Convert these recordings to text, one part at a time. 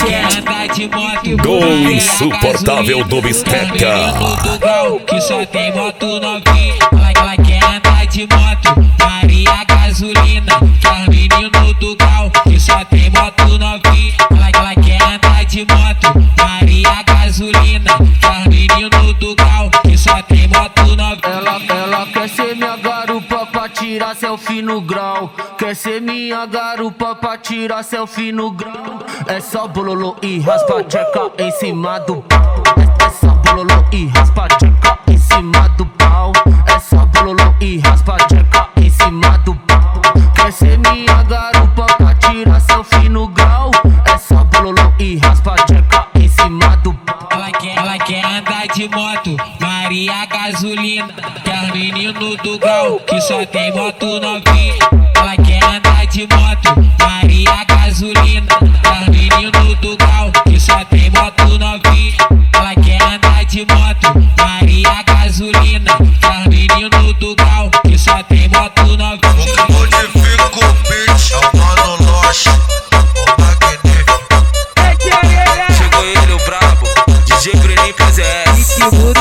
Do insuportável do Bisteca. Que só tem moto novinha. Ela quer andar de moto, Maria gasolina. Que é menino do grau, que só tem moto novinha. Ela quer andar de moto, Maria gasolina. Que é menino do grau, que só tem moto novinha. Ela quer ser minha garupa pra tirar selfie no grau. Quer ser minha garupa pra tirar selfie no grau. É só bololô e raspa tcheca em cima do pau. É só bololô e raspa tcheca em cima do pau. É só bololô e raspa tcheca em cima do pau. Quer ser minha garupa pra tirar selfie no grau. É só bololô e raspa tcheca em cima do pau. Ela quer andar de moto, Maria gasolina. Que é menino do grau, que só tem moto novinha. Ela quer andar de moto, Maria gasolina. Que é menino do grau, que só tem moto novinha. Ela quer andar de moto, Maria gasolina. Que é menino do grau, que só tem moto novinha. Modifica o beat, é o mano Loche, o magnífico. Chegou ele, o brabo, DJ Bruninho PZS.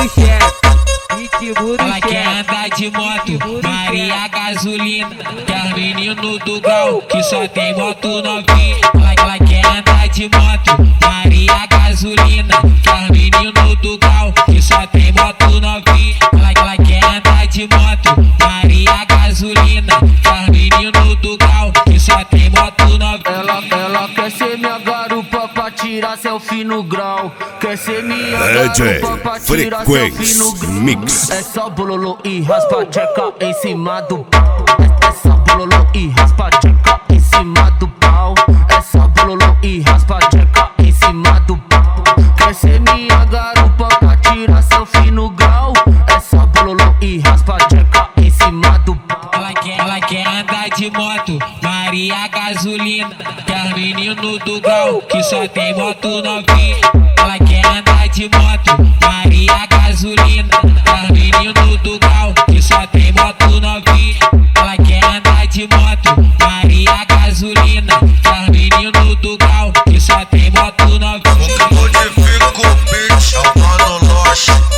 Ela quer andar de moto, Maria gasolina. Que é menino do grau, que só tem moto novinha. Ela quer andar de moto, Maria gasolina. Que é menino do grau, que só tem moto novinha. Ela quer andar de moto, Maria gasolina. Que é menino do grau, que só tem moto novinha. Ela quer ser minha garupa pra tirar selfie no grau. Quer ser minha DJ garupa pra tirar selfie no grau. Mix. É só bololô e raspa tcheca em cima do pau. É só bololô e raspa tcheca em cima do pau. É só bololô e raspa tcheca em cima do pau. Quer ser minha garupa pra tirar selfie no grau. É só bololô e raspa tcheca em cima do pau. Ela quer andar de moto, Maria gasolina. Que é menino do grau, que só tem moto novinha. Ela quer andar de moto, Maria gasolina. Que é menino do grau, que só tem moto novinha. Ela quer andar de moto, Maria gasolina. Que é menino do grau, que só tem moto novinha. Modifica o beat, é o mano Loche.